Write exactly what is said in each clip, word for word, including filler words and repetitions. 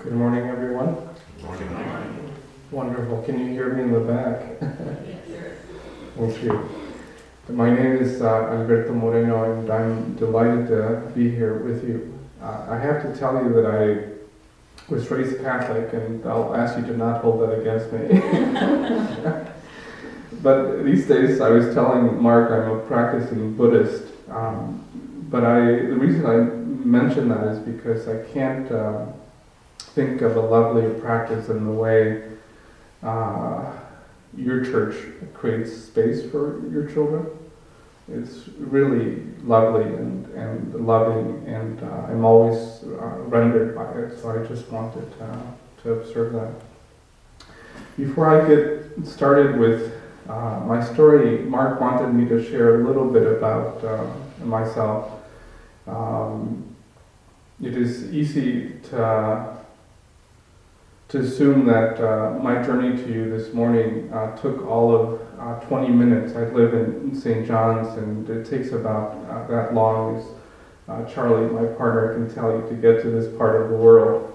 Good morning, everyone. Morning. Morning. Wonderful. Can you hear me in the back? Thank you. My name is uh, Alberto Moreno, and I'm delighted to be here with you. Uh, I have to tell you that I was raised Catholic, and I'll ask you to not hold that against me. But these days, I was telling Mark I'm a practicing Buddhist. Um, but I, the reason I mention that is because I can't uh, think of a lovelier practice in the way uh, your church creates space for your children. It's really lovely and, and loving, and uh, I'm always uh, rendered by it, so I just wanted uh, to observe that. Before I get started with uh, my story, Mark wanted me to share a little bit about uh, myself. Um, it is easy to uh, to assume that uh, my journey to you this morning uh, took all of uh, twenty minutes. I live in Saint John's, and it takes about uh, that long, as uh, Charlie, my partner, can tell you, to get to this part of the world.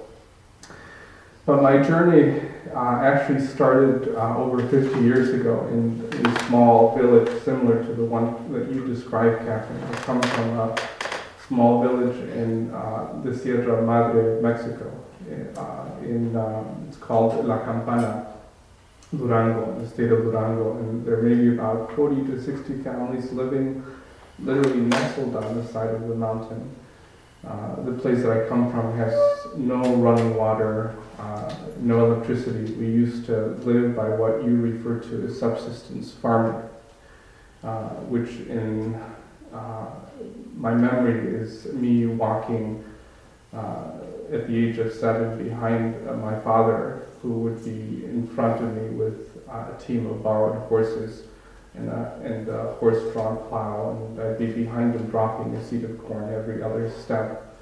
But my journey uh, actually started uh, over fifty years ago in a small village similar to the one that you described, Catherine. I come from a small village in uh, the Sierra Madre of Mexico. Uh, in um, it's called La Campana, Durango, in the state of Durango, and there may be about forty to sixty families living literally nestled on the side of the mountain. Uh, the place that I come from has no running water, uh, no electricity. We used to live by what you refer to as subsistence farming, uh, which in uh, my memory is me walking uh, at the age of seven behind uh, my father, who would be in front of me with uh, a team of borrowed horses and a, and a horse-drawn plow, and I'd be behind him dropping a seed of corn every other step.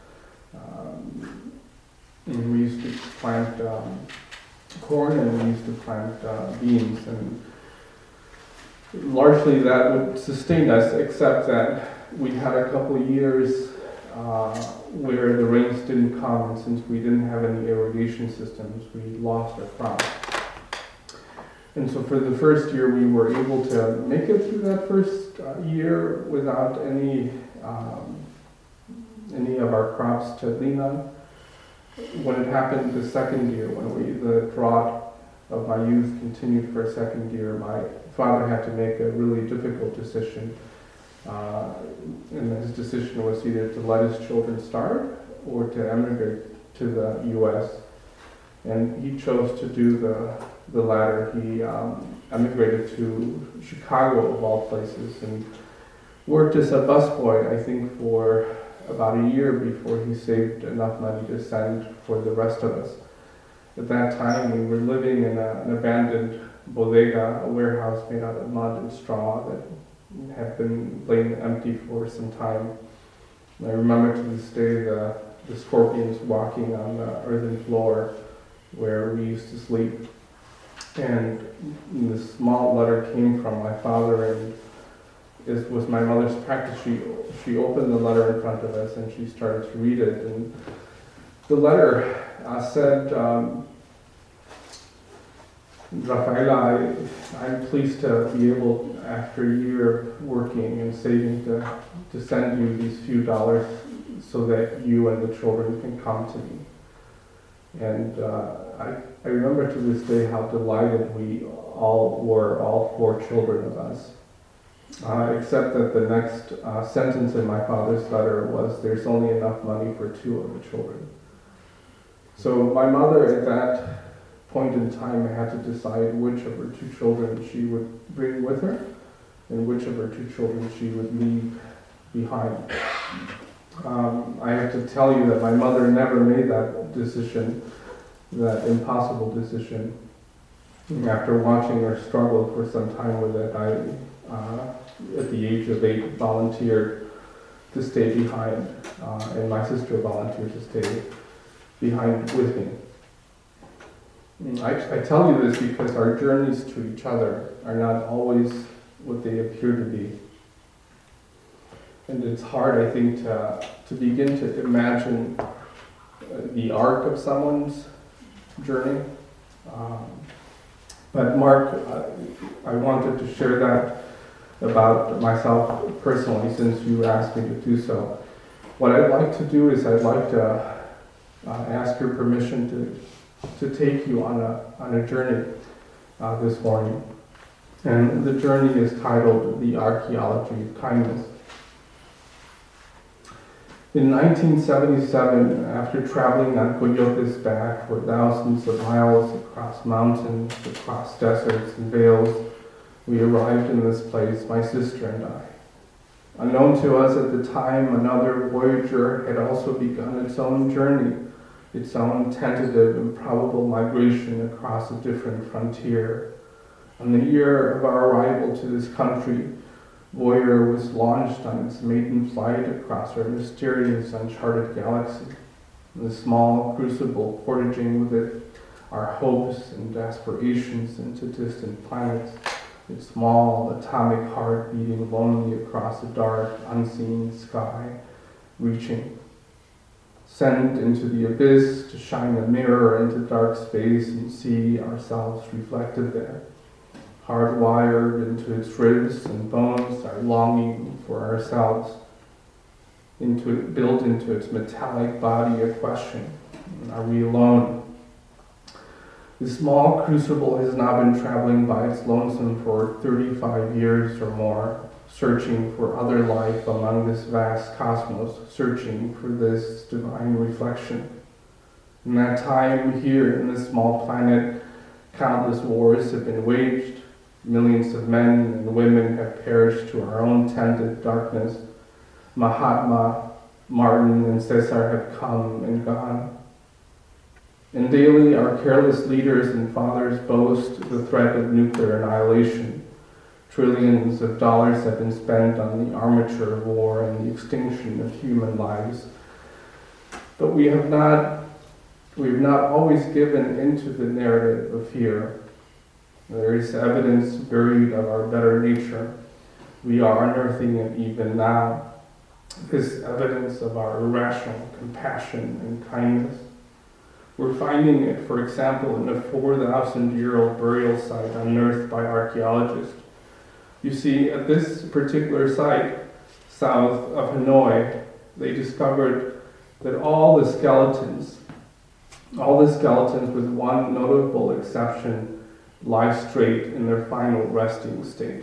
Um, and we used to plant um, corn, and we used to plant uh, beans, and largely that would sustain us, except that we had a couple of years uh, where the rains didn't come, and since we didn't have any irrigation systems, we lost our crop. And so for the first year, we were able to make it through that first uh, year without any um, any of our crops to lean on. When it happened the second year, when we the drought of my youth continued for a second year, my father had to make a really difficult decision. Uh, and his decision was either to let his children starve or to emigrate to the U S And he chose to do the the latter. He um, emigrated to Chicago, of all places, and worked as a busboy, I think, for about a year before he saved enough money to send for the rest of us. At that time, we were living in a, an abandoned bodega, a warehouse made out of mud and straw that had been laying empty for some time. And I remember to this day the, the scorpions walking on the earthen floor where we used to sleep. And this small letter came from my father, and it was my mother's practice. She she opened the letter in front of us, and she started to read it. And the letter uh, said, um, Rafaela, I, I'm pleased to be able, after a year of working and saving, to, to send you these few dollars so that you and the children can come to me. And uh, I, I remember to this day how delighted we all were, all four children of us. Uh, except that the next uh, sentence in my father's letter was, there's only enough money for two of the children. So my mother at that point in time had to decide which of her two children she would bring with her and which of her two children she would leave behind. Um, I have to tell you that my mother never made that decision, that impossible decision. After watching her struggle for some time with it, I, uh, at the age of eight, volunteered to stay behind, uh, and my sister volunteered to stay behind with me. I, I tell you this because our journeys to each other are not always what they appear to be. And it's hard, I think, to, to begin to imagine the arc of someone's journey. Um, but Mark, uh, I wanted to share that about myself personally since you asked me to do so. What I'd like to do is I'd like to uh, ask your permission to to take you on a on a journey uh, this morning. And the journey is titled The Archaeology of Kindness. In nineteen seventy-seven, after traveling on Coyote's back for thousands of miles across mountains, across deserts and vales, we arrived in this place, my sister and I. Unknown to us at the time, another voyager had also begun its own journey, its own tentative and probable migration across a different frontier. On the year of our arrival to this country, Voyager was launched on its maiden flight across our mysterious, uncharted galaxy. The small crucible portaging with it our hopes and aspirations into distant planets, its small atomic heart beating lonely across a dark, unseen sky, reaching. Sent into the abyss to shine a mirror into dark space and see ourselves reflected there. Hardwired into its ribs and bones, our longing for ourselves, into it, built into its metallic body a question: are we alone? The small crucible has now been traveling by its lonesome for thirty-five years or more, searching for other life among this vast cosmos, searching for this divine reflection. In that time, here in this small planet, countless wars have been waged. Millions of men and women have perished to our own tainted darkness. Mahatma, Martin, and Cesar have come and gone. And daily our careless leaders and fathers boast the threat of nuclear annihilation. Trillions of dollars have been spent on the armature of war and the extinction of human lives. But we have not, we have not always given into the narrative of fear. There is evidence buried of our better nature. We are unearthing it even now. This evidence of our irrational compassion and kindness. We're finding it, for example, in a four thousand year old burial site unearthed by archaeologists. You see, at this particular site, south of Hanoi, they discovered that all the skeletons, all the skeletons with one notable exception, lie straight in their final resting state.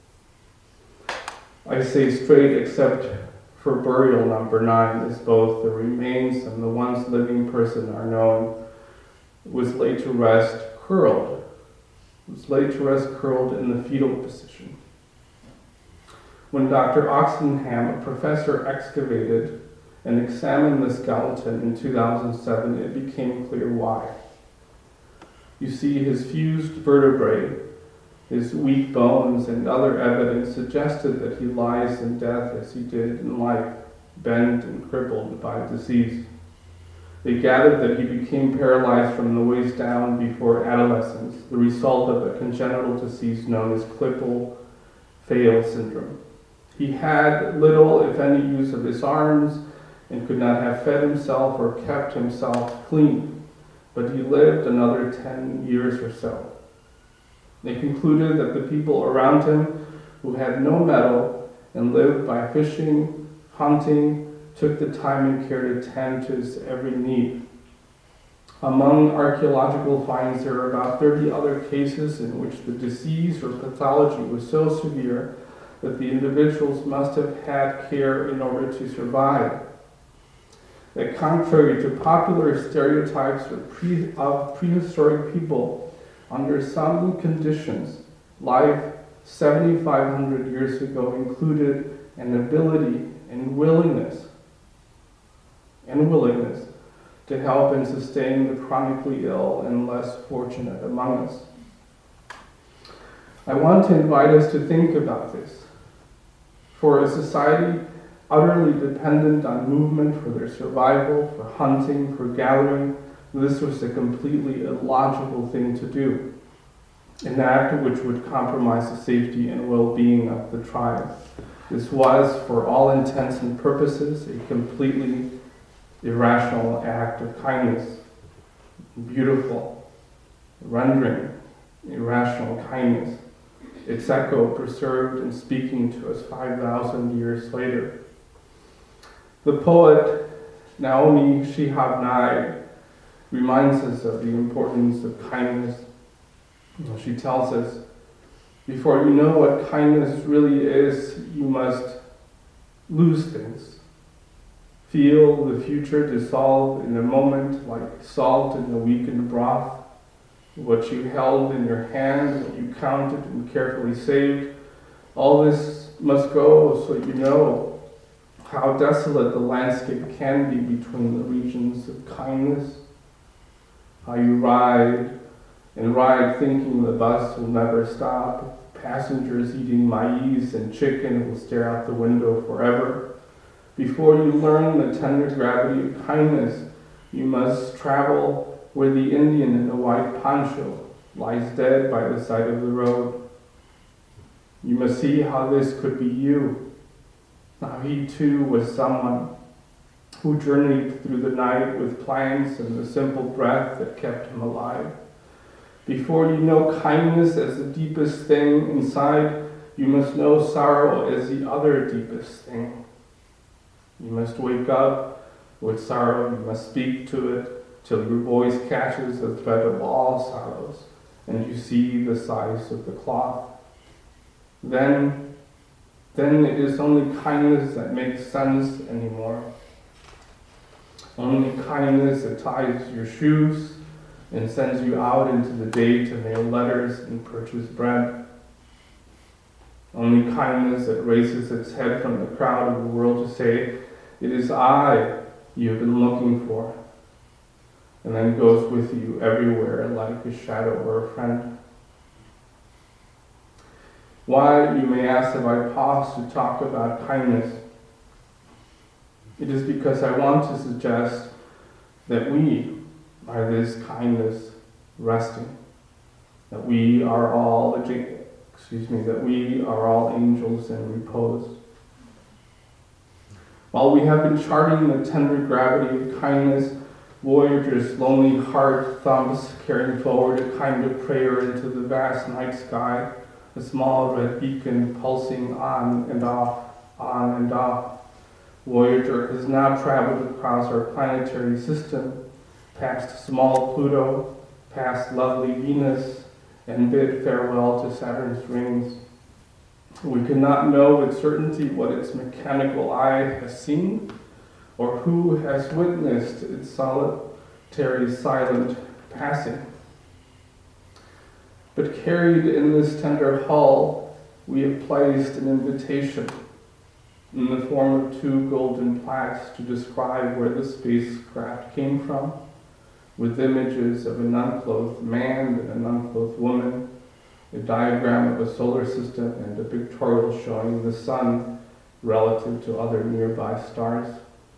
I say straight except for burial number nine, as both the remains and the once living person are known, was laid to rest curled, was laid to rest curled in the fetal position. When Doctor Oxenham, a professor, excavated and examined the skeleton in two thousand seven, it became clear why. You see, his fused vertebrae, his weak bones, and other evidence suggested that he lies in death as he did in life, bent and crippled by disease. They gathered that he became paralyzed from the waist down before adolescence, the result of a congenital disease known as Klippel-Feil syndrome. He had little, if any, use of his arms and could not have fed himself or kept himself clean. But he lived another ten years or so. They concluded that the people around him who had no metal and lived by fishing, hunting, took the time and care to tend to his every need. Among archaeological finds, there are about thirty other cases in which the disease or pathology was so severe that the individuals must have had care in order to survive. That contrary to popular stereotypes of, pre- of prehistoric people, under some conditions, life seventy-five hundred years ago included an ability and willingness, and willingness to help and sustain the chronically ill and less fortunate among us. I want to invite us to think about this. For a society utterly dependent on movement for their survival, for hunting, for gathering, this was a completely illogical thing to do, an act which would compromise the safety and well-being of the tribe. This was, for all intents and purposes, a completely irrational act of kindness. beautiful, rendering irrational kindness, its echo preserved and speaking to us five thousand years later. The poet Naomi Shihab Nye reminds us of the importance of kindness. She tells us, before you know what kindness really is, you must lose things. Feel the future dissolve in a moment like salt in a weakened broth. What you held in your hand, what you counted and carefully saved, all this must go so you know how desolate the landscape can be between the regions of kindness. How you ride and ride thinking the bus will never stop. Passengers eating maize and chicken will stare out the window forever. Before you learn the tender gravity of kindness, you must travel where the Indian in a white poncho lies dead by the side of the road. You must see how this could be you. Now he too was someone who journeyed through the night with planks and the simple breath that kept him alive. Before you know kindness as the deepest thing inside, you must know sorrow as the other deepest thing. You must wake up with sorrow, you must speak to it till your voice catches the thread of all sorrows and you see the size of the cloth. Then, then it is only kindness that makes sense anymore. Only kindness that ties your shoes and sends you out into the day to mail letters and purchase bread. Only kindness that raises its head from the crowd of the world to say, it is I you have been looking for, and then goes with you everywhere like a shadow or a friend. Why, you may ask, have I paused to talk about kindness? It is because I want to suggest that we are this kindness resting, that we are all, excuse me, that we are all angels in repose. While we have been charting the tender gravity of kindness, Voyager's lonely heart thumps, carrying forward a kind of prayer into the vast night sky, a small red beacon pulsing on and off, on and off. Voyager has now traveled across our planetary system, past small Pluto, past lovely Venus, and bid farewell to Saturn's rings. We cannot know with certainty what its mechanical eye has seen, or who has witnessed its solitary, silent passing. But carried in this tender hull, we have placed an invitation in the form of two golden plaques to describe where the spacecraft came from, with images of an unclothed man and an unclothed woman, a diagram of a solar system, and a pictorial showing the sun relative to other nearby stars.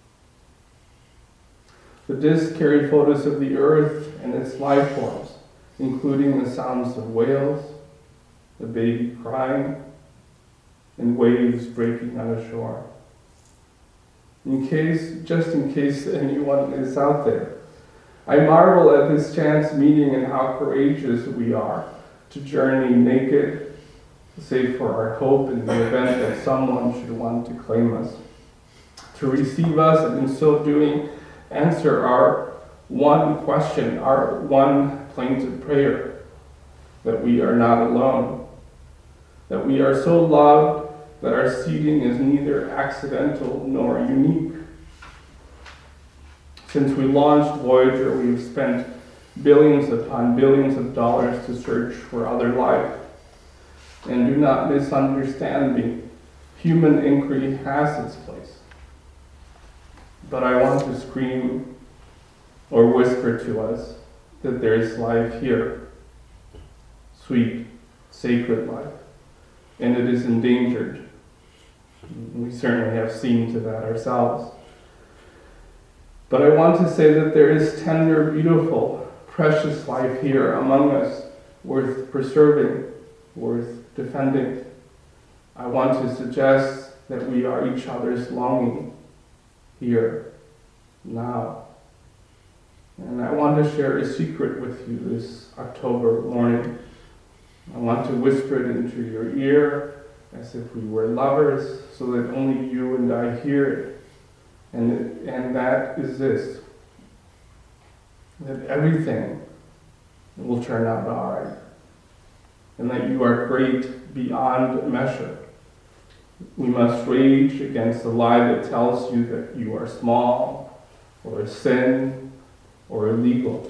The disc carried photos of the Earth and its life forms, including the sounds of whales, a baby crying, and waves breaking on a shore. In case, just in case anyone is out there, I marvel at this chance meeting and how courageous we are to journey naked, save for our hope in the event that someone should want to claim us, to receive us, and in so doing, answer our one question, our one plaintive prayer, that we are not alone, that we are so loved that our seeding is neither accidental nor unique. Since we launched Voyager, we have spent billions upon billions of dollars to search for other life. And do not misunderstand me, human inquiry has its place. But I want to scream or whisper to us that there is life here, sweet, sacred life, and it is endangered. We certainly have seen to that ourselves. But I want to say that there is tender, beautiful, precious life here among us, worth preserving, worth defending. I want to suggest that we are each other's longing here, now. And I want to share a secret with you this October morning. I want to whisper it into your ear as if we were lovers, so that only you and I hear it. And, it, and that is this, that everything will turn out all right, and that you are great beyond measure. We must rage against the lie that tells you that you are small, or a sin, or illegal.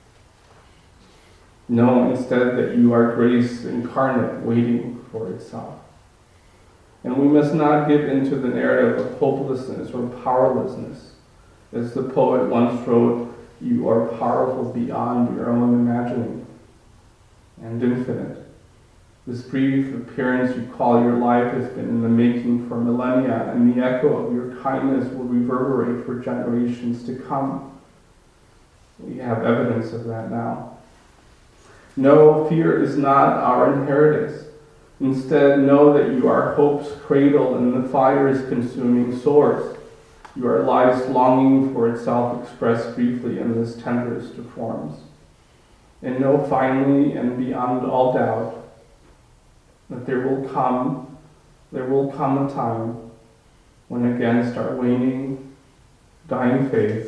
Know instead that you are grace incarnate, waiting for itself. And we must not give into the narrative of hopelessness or powerlessness. As the poet once wrote, you are powerful beyond your own imagining, and infinite. This brief appearance you call your life has been in the making for millennia, and the echo of your kindness will reverberate for generations to come. We have evidence of that now. No, fear is not our inheritance. Instead, know that you are hope's cradle and the fire's consuming source. You are life's longing for itself expressed briefly in this tenderest of forms. And know finally and beyond all doubt that there will come, there will come a time when against our waning, dying faith,